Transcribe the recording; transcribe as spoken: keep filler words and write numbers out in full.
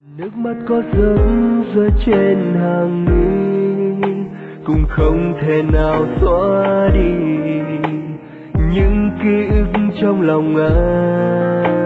Nước mắt có giấc rơi trên hàng mi, cũng không thể nào xóa đi những ký ức trong lòng anh.